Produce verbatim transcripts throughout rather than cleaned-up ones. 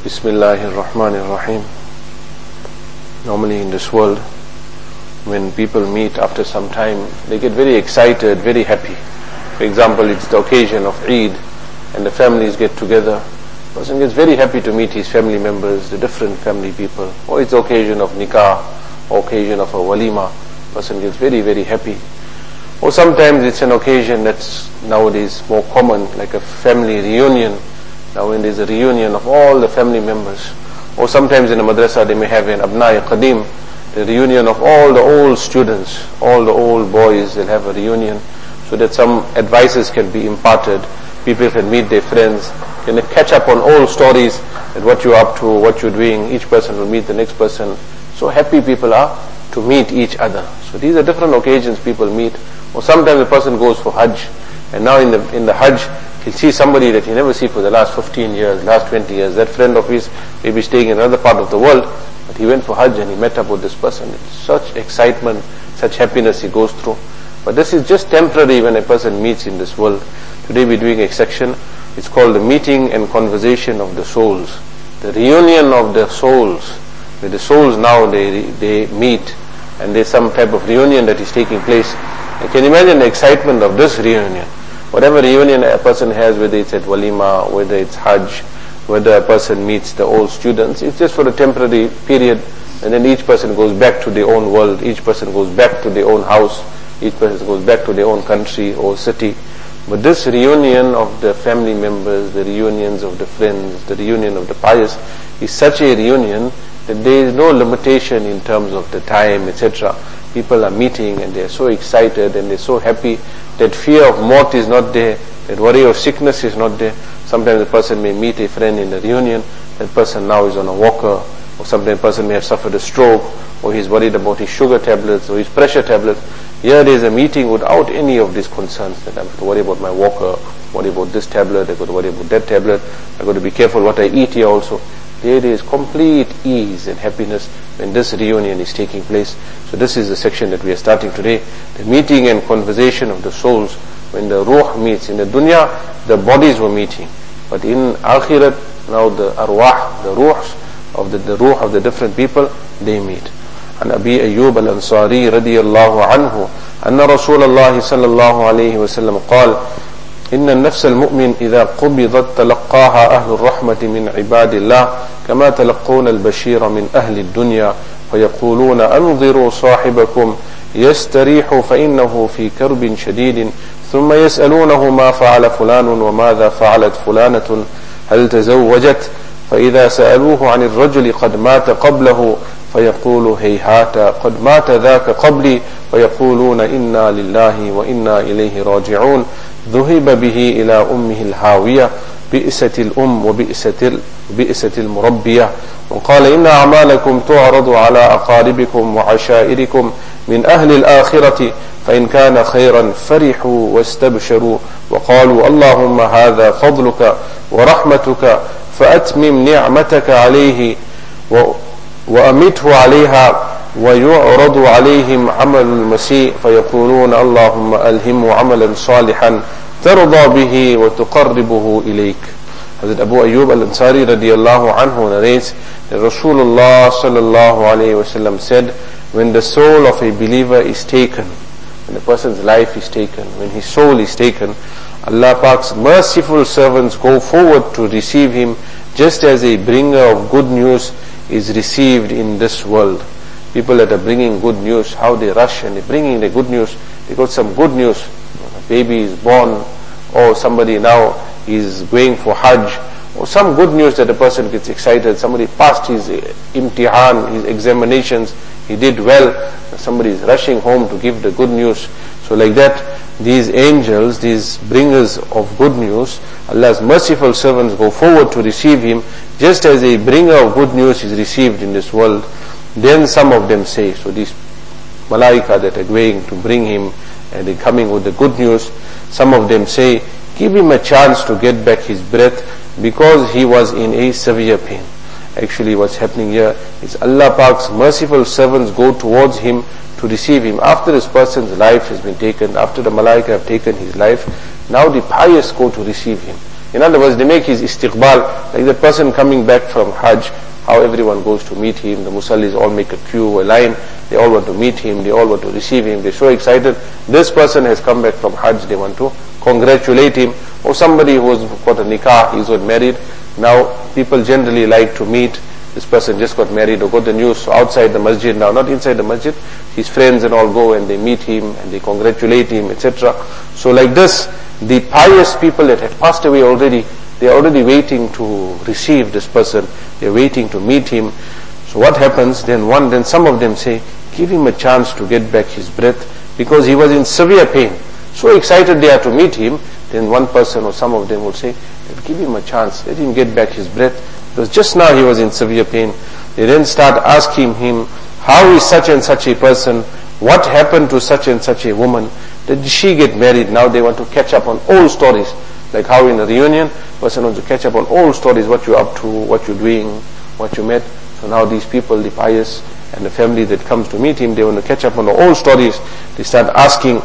Bismillahirrahmanirrahim. Normally in this world, when people meet after some time, they get very excited, very happy. For example, it's the occasion of Eid and the families get together. The person gets very happy to meet his family members, the different family people. Or it's the occasion of nikah, or occasion of a walima. The person gets very, very happy. Or sometimes it's an occasion that's nowadays more common, like a family reunion. Now when there's a reunion of all the family members. Or sometimes in a madrasa they may have an Abnai Qadim, the reunion of all the old students, all the old boys, they'll have a reunion so that some advices can be imparted. People can meet their friends, can catch up on old stories, and what you're up to, what you're doing. Each person will meet the next person. So happy people are to meet each other. So these are different occasions people meet. Or sometimes a person goes for Hajj, and now in the in the Hajj, he'll see somebody that he never see for the last fifteen years, last twenty years. That friend of his may be staying in another part of the world, but he went for Hajj and he met up with this person. It's such excitement, such happiness he goes through. But this is just temporary when a person meets in this world. Today we're doing a section, it's called the meeting and conversation of the souls. The reunion of the souls, where the souls now they they meet, and there's some type of reunion that is taking place. You can imagine the excitement of this reunion. Whatever reunion a person has, whether it's at walima, whether it's Hajj, whether a person meets the old students, it's just for a temporary period, and then each person goes back to their own world, each person goes back to their own house, each person goes back to their own country or city. But this reunion of the family members, the reunions of the friends, the reunion of the pious, is such a reunion that there is no limitation in terms of the time, et cetera. People are meeting and they are so excited and they are so happy. That fear of maut is not there, that worry of sickness is not there. Sometimes a person may meet a friend in a reunion, that person now is on a walker, or sometimes a person may have suffered a stroke, or he's worried about his sugar tablets or his pressure tablets. Here there is a meeting without any of these concerns, that I'm going to worry about my walker, worry about this tablet, I've got to worry about that tablet, I've got to be careful what I eat here also. There is complete ease and happiness when this reunion is taking place. So this is the section that we are starting today, the meeting and conversation of the souls. When the ruh meets in the dunya, the bodies were meeting, but in akhirat, now the arwah, the ruhs of the, the ruh of the different people, they meet. عن أبي أيوب الأنصاري رضي الله عنه أن رسول الله صلى الله عليه وسلم قال إن النفس المؤمن إذا قبضت تلقاها أهل الرحمة من عباد الله كما تلقون البشير من أهل الدنيا فيقولون أنظروا صاحبكم يستريح فإنه في كرب شديد ثم يسألونه ما فعل فلان وماذا فعلت فلانة هل تزوجت فإذا سألوه عن الرجل قد مات قبله فيقول هيهات قد مات ذاك قبلي فيقولون إنا لله وإنا إليه راجعون ذهب به إلى أمه الهاوية بئست الأم وبئست بئست المربية وقال إن أعمالكم تعرض على أقاربكم وعشائركم من أهل الآخرة فإن كان خيرا فرحوا واستبشروا وقالوا اللهم هذا فضلك ورحمتك فأتمم نعمتك عليه وأمته عليها ويعرض عليهم عمل المسيء فيقولون اللهم ألهمه عملا صالحا ترضى به وتقربه إليك. Hazrat Abu Ayyub al-Ansari radiyallahu anhu narrates that Rasulullah sallallahu alayhi wasallam said, when the soul of a believer is taken, when a person's life is taken, when his soul is taken, Allah Pak's merciful servants go forward to receive him, just as a bringer of good news is received in this world. People that are bringing good news, how they rush and they're bringing the good news. They got some good news. A baby is born, or somebody now is going for Hajj, or some good news that a person gets excited. Somebody passed his imtihan, his examinations, he did well. Somebody is rushing home to give the good news. So like that, these angels, these bringers of good news, Allah's merciful servants go forward to receive him, just as a bringer of good news is received in this world. Then some of them say, so these malaika that are going to bring him and they're coming with the good news, some of them say, give him a chance to get back his breath because he was in a severe pain. Actually what's happening here is Allah Pak's merciful servants go towards him to receive him. After this person's life has been taken, after the malaika have taken his life, now the pious go to receive him. In other words, they make his istiqbal, like the person coming back from Hajj, how everyone goes to meet him, the musallis all make a queue, a line, they all want to meet him, they all want to receive him, they're so excited. This person has come back from Hajj, they want to congratulate him. Or somebody who has got a nikah, he's got married. Now people generally like to meet, this person just got married or got the news, so outside the masjid now, not inside the masjid, his friends and all go and they meet him and they congratulate him, et cetera. So like this, the pious people that had passed away already, they are already waiting to receive this person, they are waiting to meet him. So what happens, then one, then some of them say, give him a chance to get back his breath, because he was in severe pain. So excited they are to meet him, then one person or some of them will say, give him a chance, let him get back his breath, because just now he was in severe pain. They then start asking him, how is such and such a person, what happened to such and such a woman, did she get married? Now they want to catch up on old stories, like how in a reunion, person wants to catch up on old stories, what you're up to, what you're doing, what you met. So now these people, the pious and the family that comes to meet him, they want to catch up on the old stories. They start asking,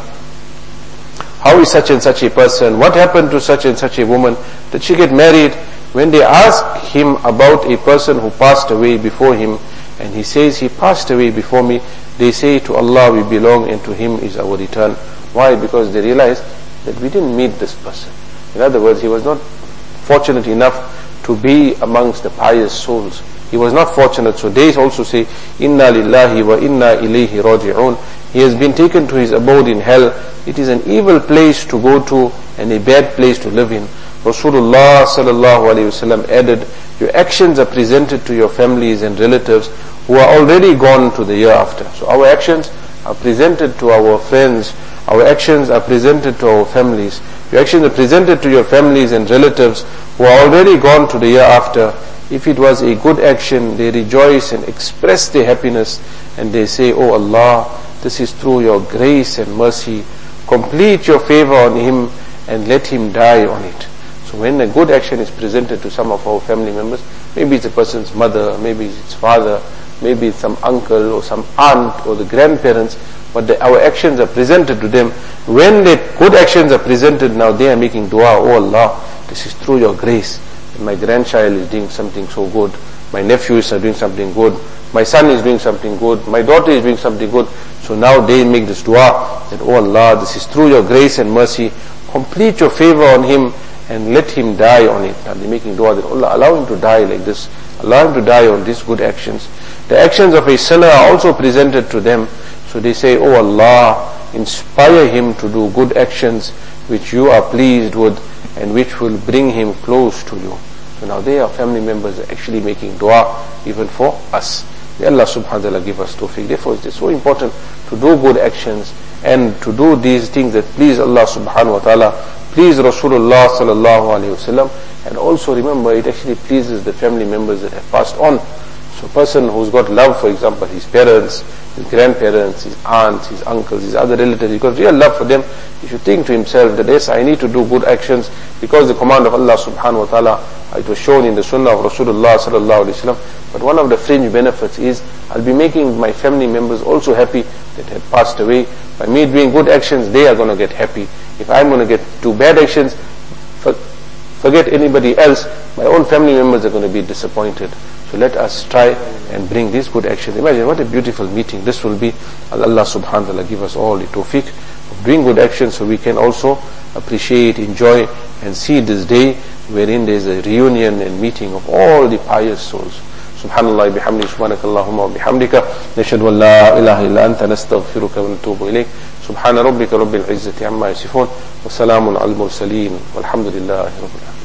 how is such and such a person, what happened to such and such a woman, did she get married? When they ask him about a person who passed away before him, and he says, he passed away before me, they say, to Allah we belong and to Him is our return. Why? Because they realize that we didn't meet this person. In other words, he was not fortunate enough to be amongst the pious souls. He was not fortunate. So they also say, Inna lillahi wa inna ilayhi raji'un. He has been taken to his abode in hell. It is an evil place to go to and a bad place to live in. Rasulullah sallallahu alayhi wasallam added, your actions are presented to your families and relatives who are already gone to the year after. So our actions are presented to our friends, our actions are presented to our families. Your actions are presented to your families and relatives who are already gone to the year after. If it was a good action, they rejoice and express their happiness and they say, oh Allah, this is through your grace and mercy. Complete your favor on him and let him die on it. So when a good action is presented to some of our family members, maybe it's a person's mother, maybe it's its father, maybe it's some uncle or some aunt or the grandparents, but the, our actions are presented to them. When the good actions are presented, now they are making dua, oh Allah, this is through your grace. My grandchild is doing something so good, my nephews are doing something good, my son is doing something good, my daughter is doing something good. So now they make this dua that, oh Allah, this is through your grace and mercy, complete your favor on him and let him die on it. Now they're making dua that, Allah, allow him to die like this, allow him to die on these good actions. The actions of a sinner are also presented to them. So they say, oh Allah, inspire him to do good actions which you are pleased with and which will bring him close to you. So now they are family members actually making dua even for us. May Allah subhanahu wa ta'ala give us tawfiq. Therefore it is so important to do good actions and to do these things that please Allah subhanahu wa ta'ala, please Rasulullah sallallahu alayhi wa sallam, and also remember it actually pleases the family members that have passed on. So a person who's got love, for example, his parents, his grandparents, his aunts, his uncles, his other relatives, he's got real love for them, he should think to himself that yes, I need to do good actions because the command of Allah subhanahu wa ta'ala, it was shown in the sunnah of Rasulullah sallallahu alayhi wa sallam. But one of the fringe benefits is I'll be making my family members also happy that have passed away. By me doing good actions, they are going to get happy. If I'm going to get do bad actions, for, forget anybody else, my own family members are going to be disappointed. So let us try and bring these good actions. Imagine what a beautiful meeting this will be. Allah subhanahu wa ta'ala give us all the tawfiq of doing good actions so we can also appreciate, enjoy and see this day wherein there is a reunion and meeting of all the pious souls. Subhanallah bihamdi, subhanakallahumma wa bihamdika, nashhadu an la ilaha illa anta, nastaghfiruka wa natubu ilayk. Subhana rabbika rabbil izzati amma yasifun, wa salamun al mursaleen, walhamdulillahi rabbil alamin.